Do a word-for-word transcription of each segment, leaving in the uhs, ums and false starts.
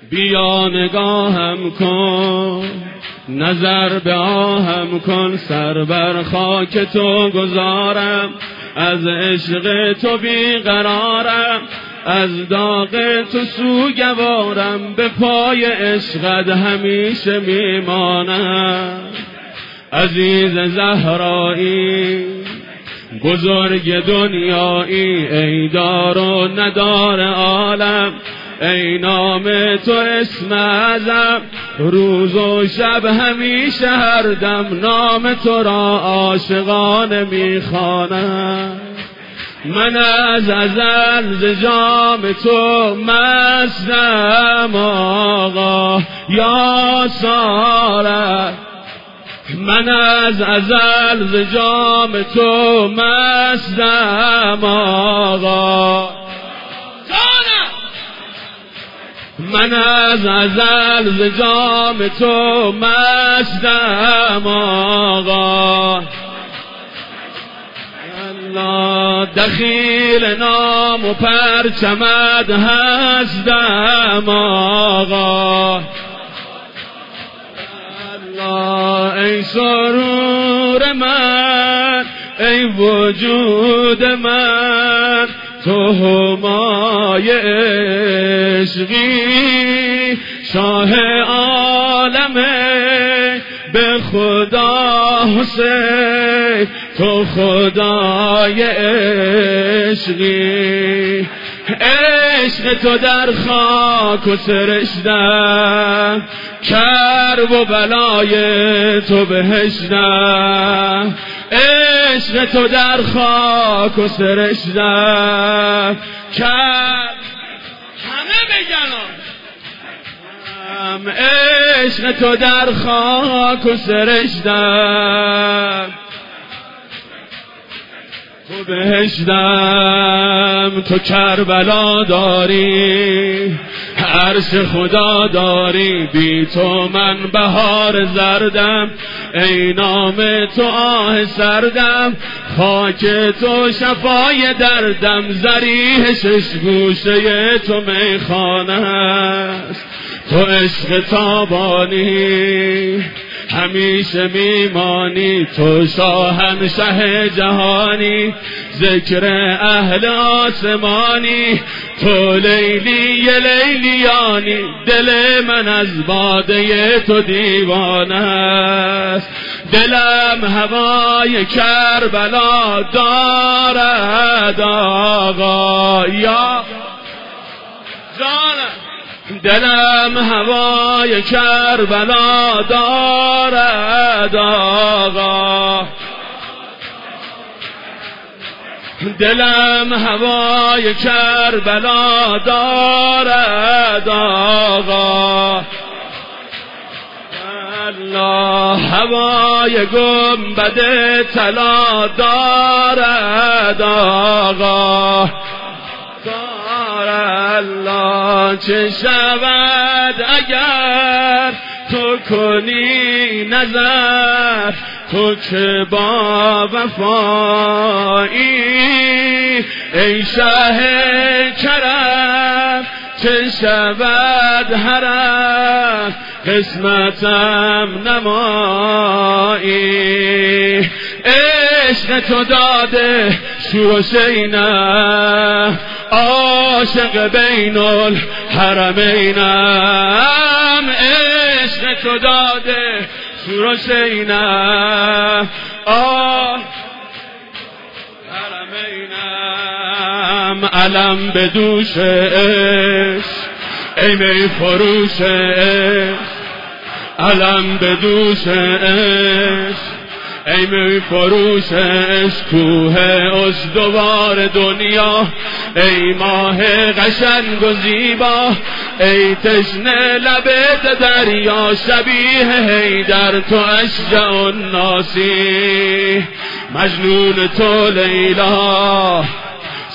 بیا نگاهم کن، نظر به آهم کن، سر بر خاک تو گذارم، از عشق تو بیقرارم، از داغ تو سوگوارم، به پای عشقت همیشه میمانم. عزیز زهرایی بزرگ دنیایی، ای دار و ندار عالم، ای نام تو اسم اعظم، روز و شب همیشه هر دم نام تو را عاشقانه میخوانم. من از ازل ز جام تو مستم آقا یا سارت، من از ازل ز جام تو مستم آقا، من از ازل ز جام تو مستم آقا. الله دخیل نام و پرچمت هستم آقا. الله ای سرور من، ای وجود من، تو همای عشقی، شاه عالمه، به خدا حسین تو خدای عشقی. عشق تو در خاک و سرشتم، کرب و بلای تو بهشتم. عشق تو در خاک و سرشتم، کرب همه بگنم. عشق تو در خاک و سرشتم، تو بهشتم، تو کربلا داری، عرش خدا داری، بی تو من بهار زردم، ای نام تو آه سردم، خاک تو شفای دردم، ضریح شش گوشه تو میخانه است، تو عشق تابانی همیشه میمانی، تو شاهنشه جهانی، ذکر اهل آسمانی، تو لیلی لیلیانی، دل من از باده تو دیوانه است، دلم هوای کربلا دارد آقا یا جانم، دلم هوای کربلا دارد آقا، دلم هوای کربلا دارد آقا. الله هوای گنبد طلا دارد آقا، الله چه شود اگر تو کنی نظر، تو که با وفایی، ای شه کرم چه شود حرم، قسمتم نمایی. عشق تو داده شور و شینم، عاشق بین الحرمینم، عشق تو داده شور و شینم، آه حرمینم، علم به دوش عشق، ای می فروش عشق، علم به دوش عشق، ای می فروش عشق، کوه استوار دنیا، ای ماه قشنگ و زیبا، ای تشنه لب دریا، شبیه حیدر تو اشجع الناسی، مجنون تو لیلا،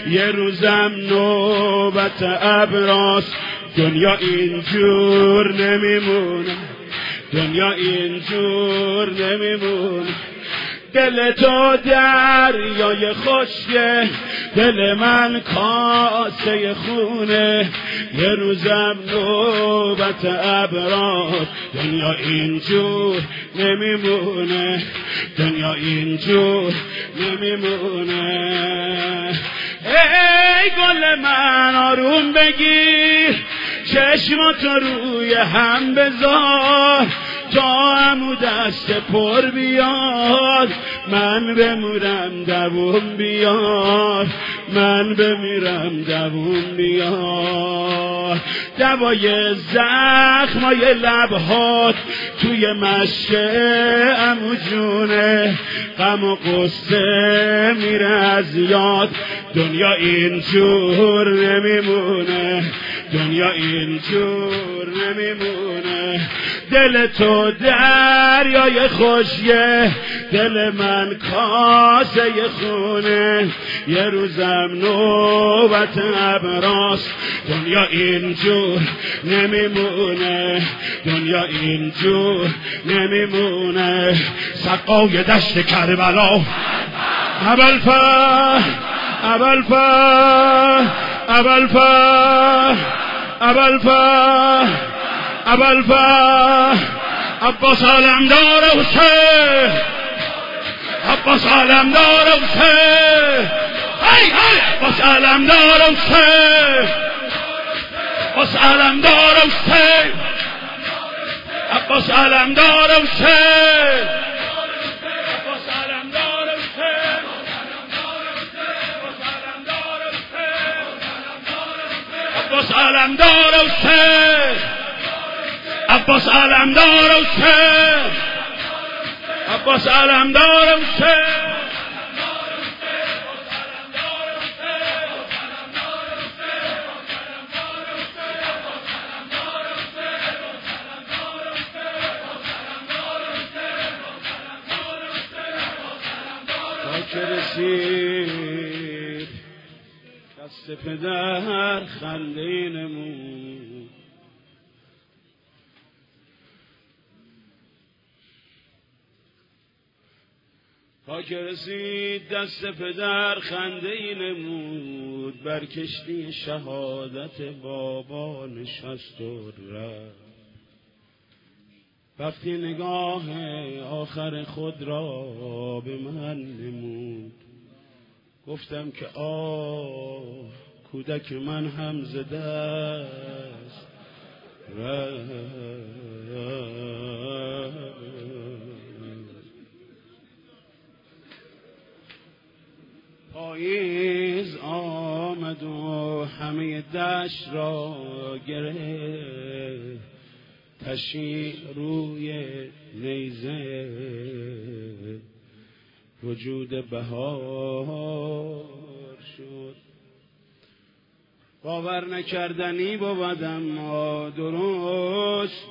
یه روزم نوبت ابراست. دنیا اینجور نمیمونه، دنیا اینجور نمیمونه. دل تو دریای خشکه، دل من کاسه خونه. یه روزم نوبت ابرار. دنیا اینجور نمیمونه، دنیا اینجور نمیمونه. ای گل من آروم بگیر، چشماتو روی هم بذار تا عمو دست پر بیاد. من بمیرم دووم بیار، من بمیرم دووم بیار. دوای زخمای لبهات توی مشک عمو جونه. غم و قصه میره از یاد. دنیا اینجور نمیمونه، دنیا اینجور نمیمونه. دل تو دریای خوشیه، دل من کاسه خونه. یه روزم نوبت ابراست. دنیا اینجور نمیمونه، دنیا اینجور نمیمونه. سقای دشت کربلا ابوالفضل، ابوالفضل، ابوالفضل، ابوالفضل، ابوالفضل. عباس علمدار حسین، عباس علمدار حسین. ای ای عباس علمدار حسین، عباس علمدار حسین، عباس علمدار حسین، عباس علمدار حسین، عباس علمدار حسین، عباس علمدار حسین، عباس علمدار حسین. که رسید دست پدر خنده نمود. تا که رسید دست پدر خنده نمود. بر کشتی شهادت بابا نشست و رفت. وقتی نگاه آخر خود را به من نمود، گفتم که آه کودک من هم ز دست رفت. پاییز آمد و همه دشت را گرفت. تشیع روی نیزه وجود بهار شد. باور نکردنی بود اما درست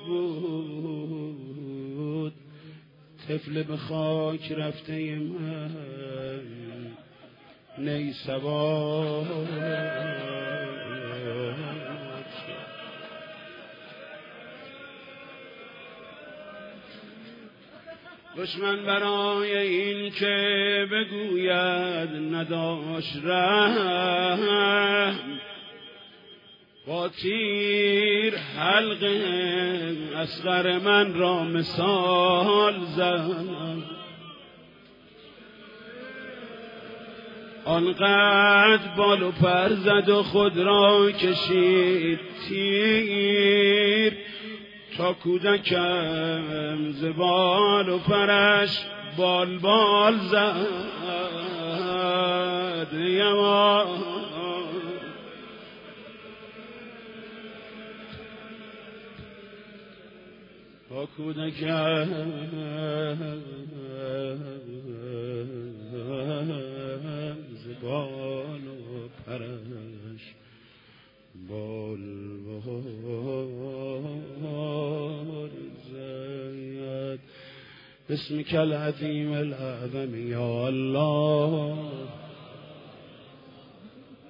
بود. طفل به خاک رفته من نی سوار. دشمن برای این که بگوید نداشت رحم، با تیر حلق اصغر من را مثال زد. آنقدر بال و پر زد و خود را کشید تیر، تا کودکم ز بال و پرش بال بال زد. یما تا کودکم ز بال و پرش بال بال زد. بسمك العظیم الأعظم یا الله.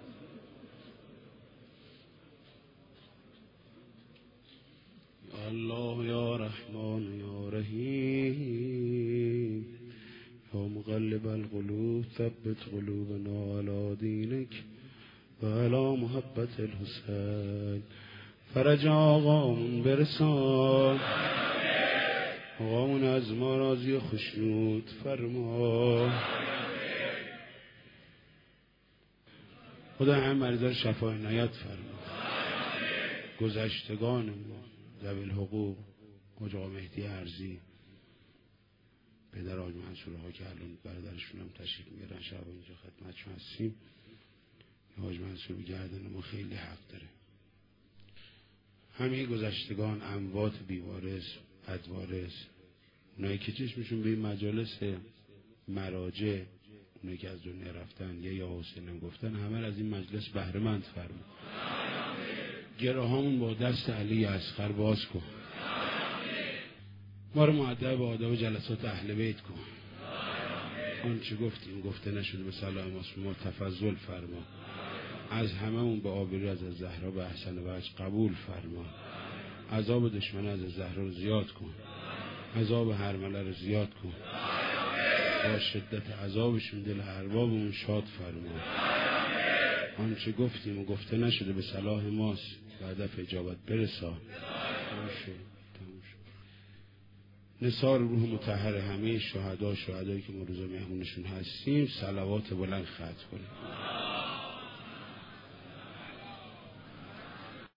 ثبت قلوبنا على دینک و علی محبت الحسین. فرج آقامون برسان، آقامون از ما راضی و خشنود فرما. خدا هم مریضان شفای عنایت فرما. گذشتگانمون ذوی الحقوق حاج آقا مهدی ارزی، پدر حاج منصور ها که الان برادرشون هم تشریف میارن شب اینجا خدمتشون هستیم. حاج منصور گردن ما خیلی حق داره. همه گذشتگان، اموات بیوارث، ادوارث، اونایی که چشمشون به این مجالس مراجع، اونایی که از دنیا رفتن یا یا حسین هم گفتن، همه از این مجلس بهره مند فرما. گراهامون با دست علی اصغر باز کن. ما رو مؤدب به آداب جلسات اهل بیت کن. آنچه گفتیم گفته نشده به صلاح ما تفضل فرما. از هممون به آبروی از زهرا به احسن وجه قبول فرما. عذاب دشمن از زهرا رو زیاد کن. عذاب هرمله رو زیاد کن. با شدت عذابشون دل اربابمون شاد فرما. آنچه گفتیم و گفته نشده به صلاح ماست و هدف اجابت برسا. نثار روح مطهر همه شهدا، شهدایی که ما روزا مهمونشون هستیم، صلوات بلند ختم کنیم.